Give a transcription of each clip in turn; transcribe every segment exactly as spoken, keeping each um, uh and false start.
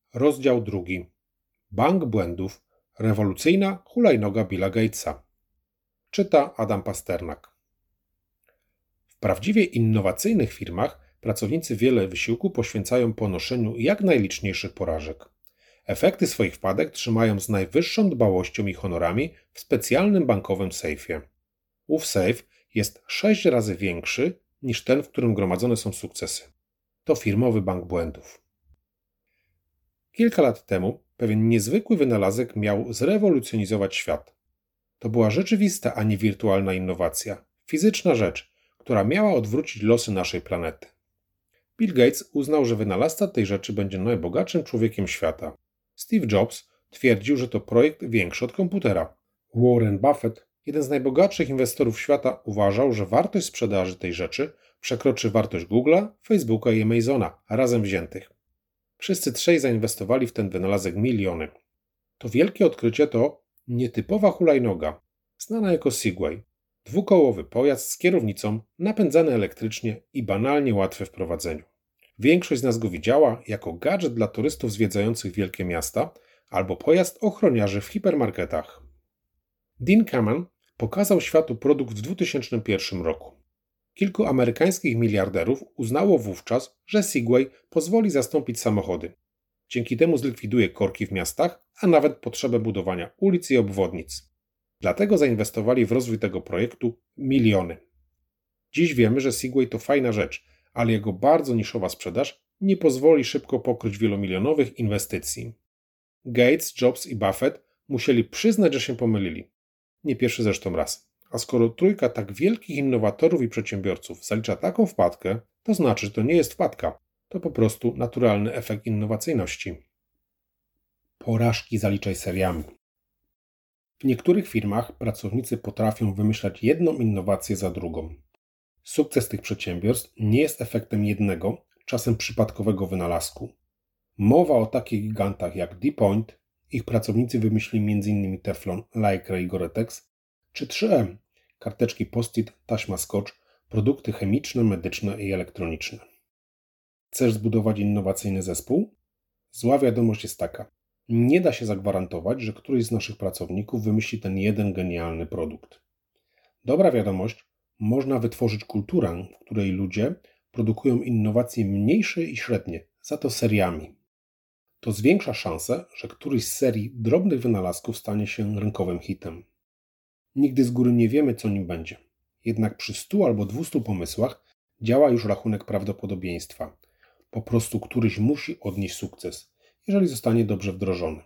Rozdział drugi. Bank błędów. Rewolucyjna hulajnoga Billa Gatesa. Czyta Adam Pasternak. W prawdziwie innowacyjnych firmach pracownicy wiele wysiłku poświęcają ponoszeniu jak najliczniejszych porażek. Efekty swoich wpadek trzymają z najwyższą dbałością i honorami w specjalnym bankowym sejfie. Ów sejf jest sześć razy większy niż ten, w którym gromadzone są sukcesy. To firmowy bank błędów. Kilka lat temu pewien niezwykły wynalazek miał zrewolucjonizować świat. To była rzeczywista, a nie wirtualna innowacja, fizyczna rzecz, która miała odwrócić losy naszej planety. Bill Gates uznał, że wynalazca tej rzeczy będzie najbogatszym człowiekiem świata. Steve Jobs twierdził, że to projekt większy od komputera. Warren Buffett, jeden z najbogatszych inwestorów świata, uważał, że wartość sprzedaży tej rzeczy przekroczy wartość Google'a, Facebooka i Amazona razem wziętych. Wszyscy trzej zainwestowali w ten wynalazek miliony. To wielkie odkrycie to nietypowa hulajnoga, znana jako Segway. Dwukołowy pojazd z kierownicą, napędzany elektrycznie i banalnie łatwy w prowadzeniu. Większość z nas go widziała jako gadżet dla turystów zwiedzających wielkie miasta albo pojazd ochroniarzy w hipermarketach. Dean Kamen pokazał światu produkt w dwa tysiące pierwszym roku. Kilku amerykańskich miliarderów uznało wówczas, że Segway pozwoli zastąpić samochody. Dzięki temu zlikwiduje korki w miastach, a nawet potrzebę budowania ulic i obwodnic. Dlatego zainwestowali w rozwój tego projektu miliony. Dziś wiemy, że Segway to fajna rzecz, ale jego bardzo niszowa sprzedaż nie pozwoli szybko pokryć wielomilionowych inwestycji. Gates, Jobs i Buffett musieli przyznać, że się pomylili. Nie pierwszy zresztą raz. A skoro trójka tak wielkich innowatorów i przedsiębiorców zalicza taką wpadkę, to znaczy, że to nie jest wpadka. To po prostu naturalny efekt innowacyjności. Porażki zaliczaj seriami. W niektórych firmach pracownicy potrafią wymyślać jedną innowację za drugą. Sukces tych przedsiębiorstw nie jest efektem jednego, czasem przypadkowego wynalazku. Mowa o takich gigantach jak D-Point, ich pracownicy wymyślili między innymi Teflon, Lycra i Gore-Tex, czy trzy M, karteczki post-it, taśma skotch, produkty chemiczne, medyczne i elektroniczne. Chcesz zbudować innowacyjny zespół? Zła wiadomość jest taka. Nie da się zagwarantować, że któryś z naszych pracowników wymyśli ten jeden genialny produkt. Dobra wiadomość, można wytworzyć kulturę, w której ludzie produkują innowacje mniejsze i średnie, za to seriami. To zwiększa szansę, że któryś z serii drobnych wynalazków stanie się rynkowym hitem. Nigdy z góry nie wiemy, co nim będzie. Jednak przy stu albo dwustu pomysłach działa już rachunek prawdopodobieństwa. Po prostu któryś musi odnieść sukces, jeżeli zostanie dobrze wdrożony.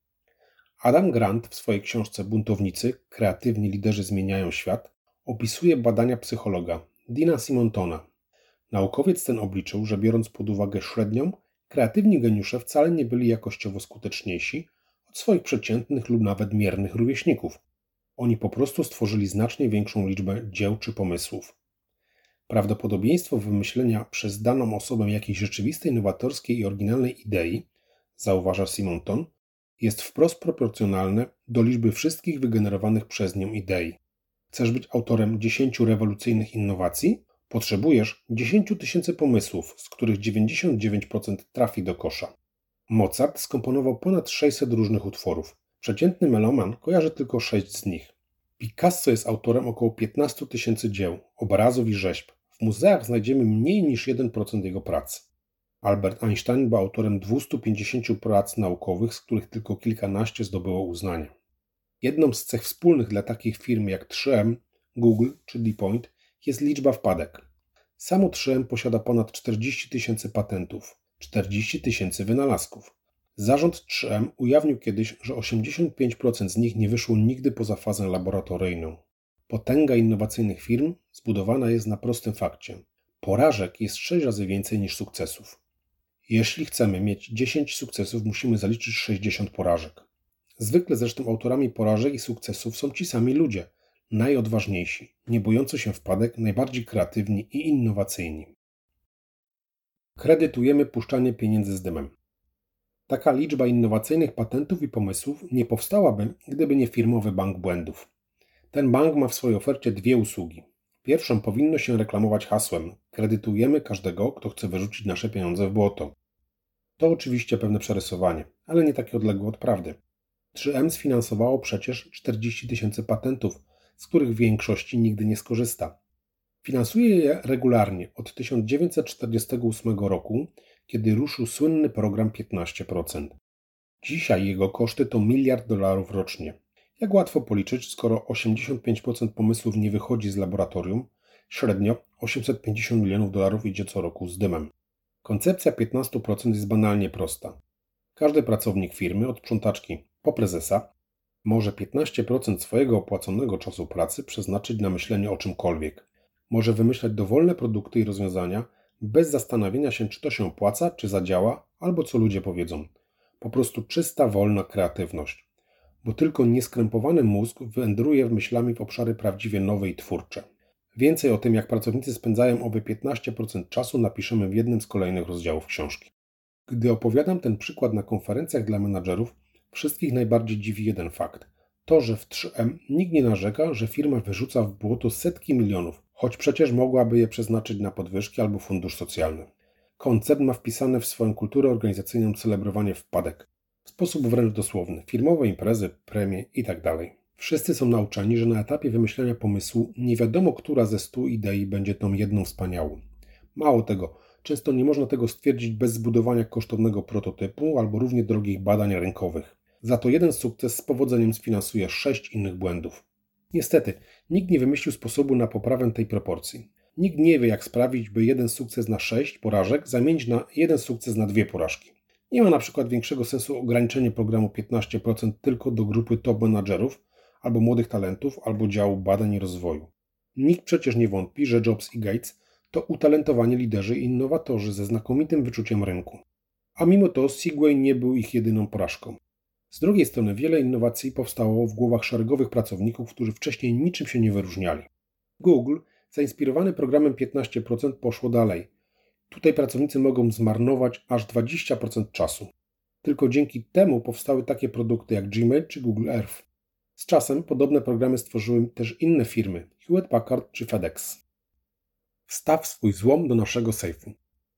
Adam Grant w swojej książce Buntownicy – kreatywni liderzy zmieniają świat opisuje badania psychologa Deana Simontona. Naukowiec ten obliczył, że biorąc pod uwagę średnią, kreatywni geniusze wcale nie byli jakościowo skuteczniejsi od swoich przeciętnych lub nawet miernych rówieśników. Oni po prostu stworzyli znacznie większą liczbę dzieł czy pomysłów. Prawdopodobieństwo wymyślenia przez daną osobę jakiejś rzeczywistej, nowatorskiej i oryginalnej idei, zauważa Simonton, jest wprost proporcjonalne do liczby wszystkich wygenerowanych przez nią idei. Chcesz być autorem dziesięciu rewolucyjnych innowacji? Potrzebujesz dziesięć tysięcy pomysłów, z których dziewięćdziesiąt dziewięć procent trafi do kosza. Mozart skomponował ponad sześćset różnych utworów. Przeciętny meloman kojarzy tylko sześć z nich. Picasso jest autorem około piętnaście tysięcy dzieł, obrazów i rzeźb. W muzeach znajdziemy mniej niż jeden procent jego prac. Albert Einstein był autorem dwieście pięćdziesiąt prac naukowych, z których tylko kilkanaście zdobyło uznanie. Jedną z cech wspólnych dla takich firm jak trzy M, Google czy D-Point jest liczba wpadek. Samo trzy M posiada ponad czterdzieści tysięcy patentów, czterdzieści tysięcy wynalazków. Zarząd trzy M ujawnił kiedyś, że osiemdziesiąt pięć procent z nich nie wyszło nigdy poza fazę laboratoryjną. Potęga innowacyjnych firm zbudowana jest na prostym fakcie. Porażek jest sześć razy więcej niż sukcesów. Jeśli chcemy mieć dziesięć sukcesów, musimy zaliczyć sześćdziesiąt porażek. Zwykle zresztą autorami porażek i sukcesów są ci sami ludzie, najodważniejsi, nie bojący się wpadek, najbardziej kreatywni i innowacyjni. Kredytujemy puszczanie pieniędzy z dymem. Taka liczba innowacyjnych patentów i pomysłów nie powstałaby, gdyby nie firmowy bank błędów. Ten bank ma w swojej ofercie dwie usługi. Pierwszą powinno się reklamować hasłem: kredytujemy każdego, kto chce wyrzucić nasze pieniądze w błoto. To oczywiście pewne przerysowanie, ale nie takie odległe od prawdy. trzy M sfinansowało przecież czterdzieści tysięcy patentów, z których w większości nigdy nie skorzysta. Finansuje je regularnie od tysiąc dziewięćset czterdziestego ósmego roku, kiedy ruszył słynny program piętnaście procent. Dzisiaj jego koszty to miliard dolarów rocznie. Jak łatwo policzyć, skoro osiemdziesiąt pięć procent pomysłów nie wychodzi z laboratorium, średnio osiemset pięćdziesiąt milionów dolarów idzie co roku z dymem. Koncepcja piętnaście procent jest banalnie prosta. Każdy pracownik firmy, od sprzątaczki po prezesa, może piętnaście procent swojego opłaconego czasu pracy przeznaczyć na myślenie o czymkolwiek. Może wymyślać dowolne produkty i rozwiązania bez zastanawiania się, czy to się opłaca, czy zadziała, albo co ludzie powiedzą. Po prostu czysta, wolna kreatywność. Bo tylko nieskrępowany mózg wędruje myślami w obszary prawdziwie nowe i twórcze. Więcej o tym, jak pracownicy spędzają owe piętnaście procent czasu, napiszemy w jednym z kolejnych rozdziałów książki. Gdy opowiadam ten przykład na konferencjach dla menadżerów, wszystkich najbardziej dziwi jeden fakt. To, że w trzy M nikt nie narzeka, że firma wyrzuca w błoto setki milionów, choć przecież mogłaby je przeznaczyć na podwyżki albo fundusz socjalny. Koncern ma wpisane w swoją kulturę organizacyjną celebrowanie wpadek. W sposób wręcz dosłowny. Firmowe imprezy, premie itd. Wszyscy są nauczeni, że na etapie wymyślania pomysłu nie wiadomo, która ze stu idei będzie tą jedną wspaniałą. Mało tego, często nie można tego stwierdzić bez zbudowania kosztownego prototypu albo równie drogich badań rynkowych. Za to jeden sukces z powodzeniem sfinansuje sześć innych błędów. Niestety, nikt nie wymyślił sposobu na poprawę tej proporcji. Nikt nie wie, jak sprawić, by jeden sukces na sześć porażek zamienić na jeden sukces na dwie porażki. Nie ma na przykład większego sensu ograniczenie programu piętnaście procent tylko do grupy top menadżerów, albo młodych talentów, albo działu badań i rozwoju. Nikt przecież nie wątpi, że Jobs i Gates to utalentowani liderzy i innowatorzy ze znakomitym wyczuciem rynku. A mimo to Segway nie był ich jedyną porażką. Z drugiej strony wiele innowacji powstało w głowach szeregowych pracowników, którzy wcześniej niczym się nie wyróżniali. Google, zainspirowany programem piętnaście procent, poszło dalej. Tutaj pracownicy mogą zmarnować aż dwadzieścia procent czasu. Tylko dzięki temu powstały takie produkty jak Gmail czy Google Earth. Z czasem podobne programy stworzyły też inne firmy, Hewlett Packard czy FedEx. Wstaw swój złom do naszego sejfu.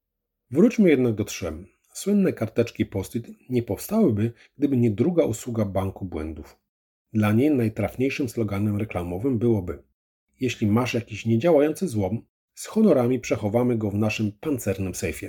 Wróćmy jednak do trzy M. Słynne karteczki Post-it nie powstałyby, gdyby nie druga usługa banku błędów. Dla niej najtrafniejszym sloganem reklamowym byłoby: jeśli masz jakiś niedziałający złom, z honorami przechowamy go w naszym pancernym sejfie.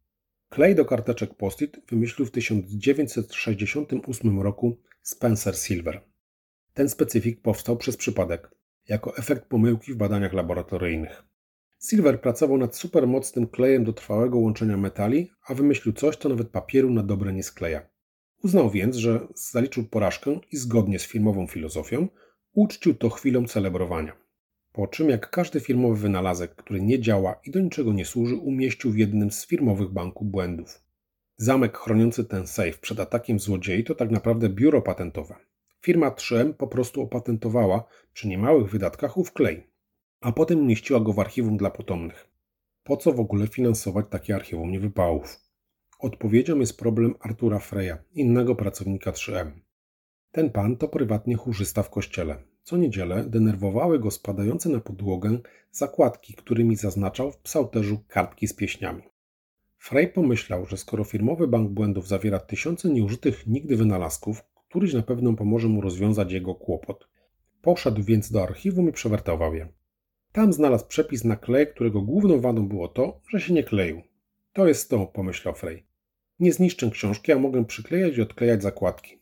Klej do karteczek Post-it wymyślił w tysiąc dziewięćset sześćdziesiątym ósmym roku Spencer Silver. Ten specyfik powstał przez przypadek, jako efekt pomyłki w badaniach laboratoryjnych. Silver pracował nad supermocnym klejem do trwałego łączenia metali, a wymyślił coś, co nawet papieru na dobre nie skleja. Uznał więc, że zaliczył porażkę i zgodnie z firmową filozofią uczcił to chwilą celebrowania. Po czym, jak każdy firmowy wynalazek, który nie działa i do niczego nie służy, umieścił w jednym z firmowych banków błędów. Zamek chroniący ten sejf przed atakiem złodziei to tak naprawdę biuro patentowe. Firma trzy M po prostu opatentowała przy niemałych wydatkach ów klej, a potem umieściła go w archiwum dla potomnych. Po co w ogóle finansować takie archiwum niewypałów? Odpowiedzią jest problem Artura Freya, innego pracownika trzy M. Ten pan to prywatnie chórzysta w kościele. Co niedzielę denerwowały go spadające na podłogę zakładki, którymi zaznaczał w psałterzu kartki z pieśniami. Frey pomyślał, że skoro firmowy bank błędów zawiera tysiące nieużytych nigdy wynalazków, któryś na pewno pomoże mu rozwiązać jego kłopot. Poszedł więc do archiwum i przewertował je. Tam znalazł przepis na klej, którego główną wadą było to, że się nie kleił. To jest to, pomyślał Frey. Nie zniszczę książki, a mogę przyklejać i odklejać zakładki.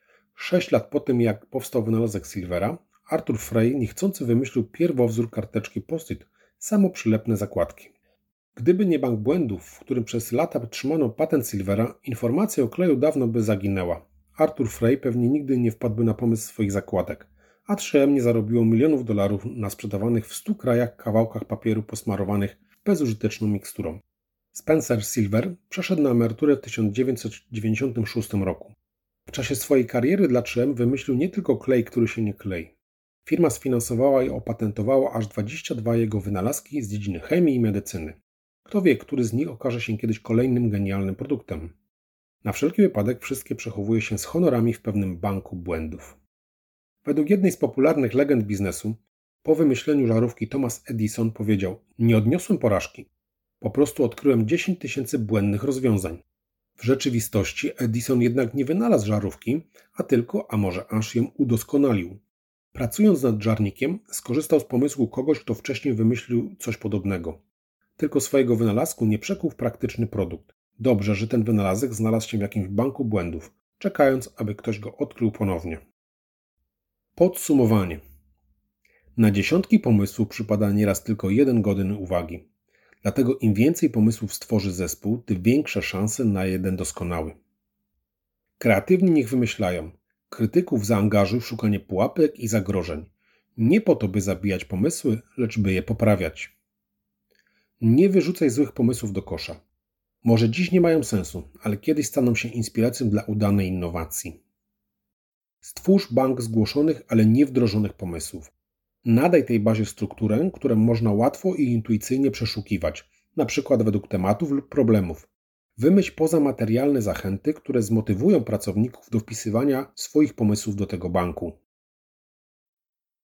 Sześć lat po tym, jak powstał wynalazek Silvera, Arthur Frey niechcący wymyślił pierwowzór karteczki Post-it, samoprzylepne zakładki. Gdyby nie bank błędów, w którym przez lata trzymano patent Silvera, informacja o kleju dawno by zaginęła. Arthur Frey pewnie nigdy nie wpadłby na pomysł swoich zakładek, a trzy M nie zarobiło milionów dolarów na sprzedawanych w stu krajach kawałkach papieru posmarowanych bezużyteczną miksturą. Spencer Silver przeszedł na emeryturę w tysiąc dziewięćset dziewięćdziesiątym szóstym roku. W czasie swojej kariery dla trzy M wymyślił nie tylko klej, który się nie klei. Firma sfinansowała i opatentowała aż dwadzieścia dwa jego wynalazki z dziedziny chemii i medycyny. Kto wie, który z nich okaże się kiedyś kolejnym genialnym produktem. Na wszelki wypadek wszystkie przechowuje się z honorami w pewnym banku błędów. Według jednej z popularnych legend biznesu, po wymyśleniu żarówki Thomas Edison powiedział: nie odniosłem porażki. Po prostu odkryłem dziesięć tysięcy błędnych rozwiązań. W rzeczywistości Edison jednak nie wynalazł żarówki, a tylko, a może aż ją udoskonalił. Pracując nad żarnikiem, skorzystał z pomysłu kogoś, kto wcześniej wymyślił coś podobnego. Tylko swojego wynalazku nie przekuł w praktyczny produkt. Dobrze, że ten wynalazek znalazł się w jakimś banku błędów, czekając, aby ktoś go odkrył ponownie. Podsumowanie. Na dziesiątki pomysłów przypada nieraz tylko jeden godny uwagi. Dlatego im więcej pomysłów stworzy zespół, tym większe szanse na jeden doskonały. Kreatywni niech wymyślają. Krytyków zaangażuj w szukanie pułapek i zagrożeń. Nie po to, by zabijać pomysły, lecz by je poprawiać. Nie wyrzucaj złych pomysłów do kosza. Może dziś nie mają sensu, ale kiedyś staną się inspiracją dla udanej innowacji. Stwórz bank zgłoszonych, ale niewdrożonych pomysłów. Nadaj tej bazie strukturę, którą można łatwo i intuicyjnie przeszukiwać, na przykład według tematów lub problemów. Wymyśl pozamaterialne zachęty, które zmotywują pracowników do wpisywania swoich pomysłów do tego banku.